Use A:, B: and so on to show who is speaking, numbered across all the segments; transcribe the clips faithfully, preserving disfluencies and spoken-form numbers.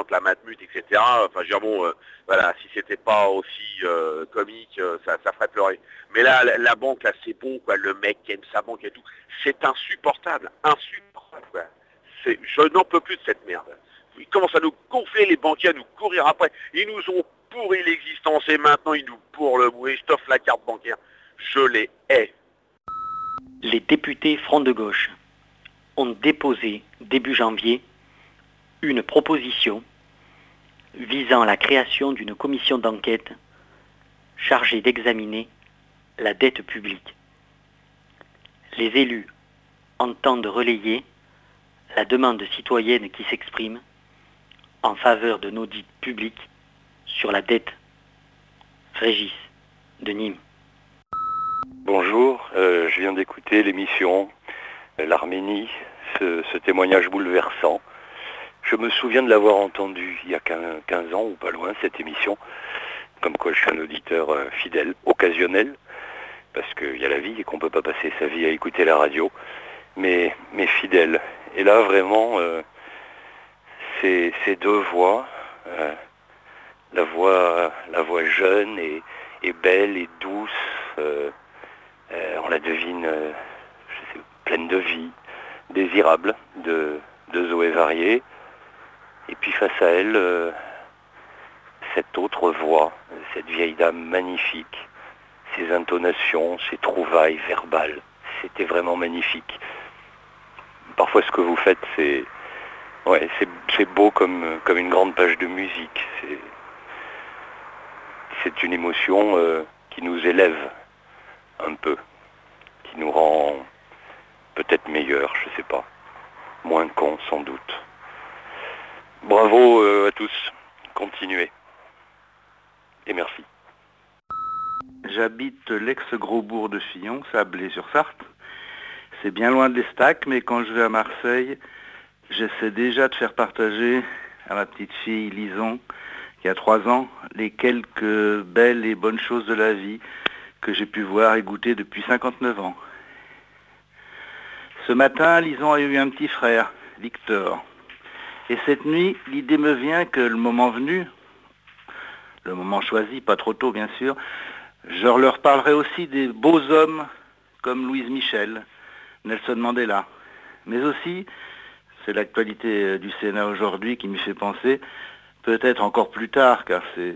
A: présente la Matmut, et cetera. Enfin, je veux dire, bon, euh, voilà, si c'était pas aussi euh, comique, euh, ça, ça ferait pleurer. Mais là, la, la banque, là, c'est bon, quoi. Le mec qui aime sa banque et tout, c'est insupportable, insupportable, quoi. C'est, je n'en peux plus de cette merde. Ils commencent à nous gonfler, les banquiers, à nous courir après. Ils nous ont pourri l'existence et maintenant ils nous pourrent le bout. Et je t'offre la carte bancaire. Je les hais.
B: Les députés Front de Gauche ont déposé début janvier une proposition visant à la création d'une commission d'enquête chargée d'examiner la dette publique. Les élus entendent relayer la demande citoyenne qui s'exprime en faveur d'un audit public sur la dette. Régis de Nîmes.
C: Bonjour, euh, je viens d'écouter l'émission euh, L'Arménie, ce, ce témoignage bouleversant. Je me souviens de l'avoir entendu il y a quinze ans ou pas loin, cette émission, comme quoi je suis un auditeur euh, fidèle, occasionnel, parce qu'il y a la vie et qu'on ne peut pas passer sa vie à écouter la radio, mais, mais fidèle. Et là, vraiment, euh, ces, ces deux voix, euh, la voix, la voix jeune et, et belle et douce, euh, euh, on la devine euh, je sais, pleine de vie, désirable, de, de Zoé Varier. Et puis face à elle, euh, cette autre voix, cette vieille dame magnifique, ses intonations, ses trouvailles verbales, c'était vraiment magnifique. Parfois ce que vous faites, c'est ouais, c'est, c'est beau comme, comme une grande page de musique. C'est, c'est une émotion euh, qui nous élève un peu, qui nous rend peut-être meilleurs, je sais pas, moins cons sans doute. Bravo euh, à tous, continuez. Et merci.
D: J'habite l'ex-Gros-Bourg de Fillon, Sablé-sur-Sarthe. C'est bien loin de l'Estac, mais quand je vais à Marseille, j'essaie déjà de faire partager à ma petite fille Lison, qui a trois ans, les quelques belles et bonnes choses de la vie que j'ai pu voir et goûter depuis cinquante-neuf ans. Ce matin, Lison a eu un petit frère, Victor. Et cette nuit, l'idée me vient que le moment venu, le moment choisi, pas trop tôt bien sûr, je leur parlerai aussi des beaux hommes comme Louise Michel, Nelson Mandela. Mais aussi, c'est l'actualité du Sénat aujourd'hui qui m'y fait penser, peut-être encore plus tard car c'est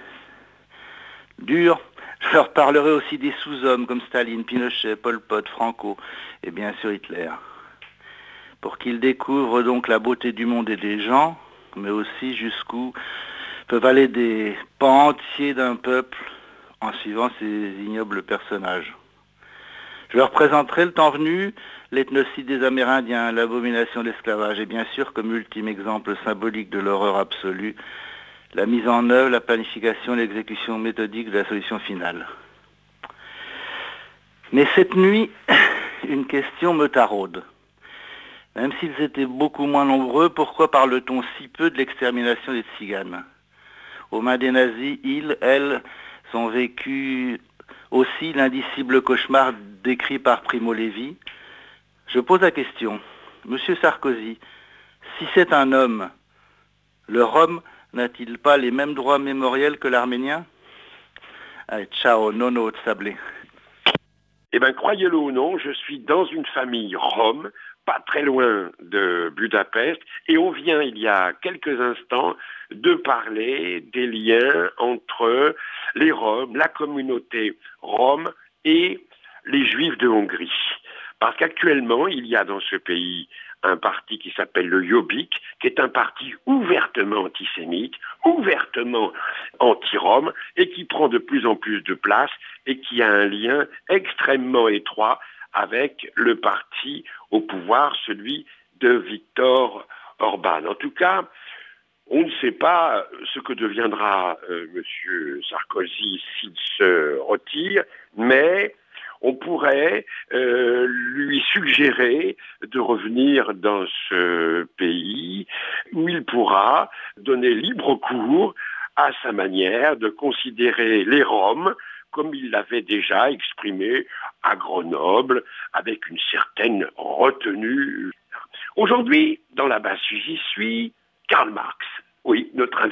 D: dur, je leur parlerai aussi des sous-hommes comme Staline, Pinochet, Pol Pot, Franco et bien sûr Hitler. Pour qu'ils découvrent donc la beauté du monde et des gens, mais aussi jusqu'où peuvent aller des pans entiers d'un peuple en suivant ces ignobles personnages. Je leur présenterai le temps venu l'ethnocide des Amérindiens, l'abomination de l'esclavage et bien sûr comme ultime exemple symbolique de l'horreur absolue, la mise en œuvre, la planification, l'exécution méthodique de la solution finale. Mais cette nuit, une question me taraude. Même s'ils étaient beaucoup moins nombreux, pourquoi parle-t-on si peu de l'extermination des tziganes ? Aux mains des nazis, ils, elles, ont vécu aussi l'indicible cauchemar décrit par Primo Levi. Je pose la question, Monsieur Sarkozy, si c'est un homme, le Rome n'a-t-il pas les mêmes droits mémoriels que l'Arménien ? Allez, ciao, nono de Sablé.
E: Eh bien, croyez-le ou non, je suis dans une famille Rome, pas très loin de Budapest, et on vient, il y a quelques instants, de parler des liens entre les Roms, la communauté Rome et les Juifs de Hongrie. Parce qu'actuellement, il y a dans ce pays un parti qui s'appelle le Jobbik, qui est un parti ouvertement antisémite, ouvertement anti-Rome, et qui prend de plus en plus de place, et qui a un lien extrêmement étroit avec le parti au pouvoir, celui de Viktor Orban. En tout cas, on ne sait pas ce que deviendra euh, M. Sarkozy s'il se retire, mais on pourrait euh, lui suggérer de revenir dans ce pays où il pourra donner libre cours à sa manière de considérer les Roms comme il l'avait déjà exprimé à Grenoble avec une certaine retenue. Aujourd'hui, dans la base J'y suis, Karl Marx. Oui, notre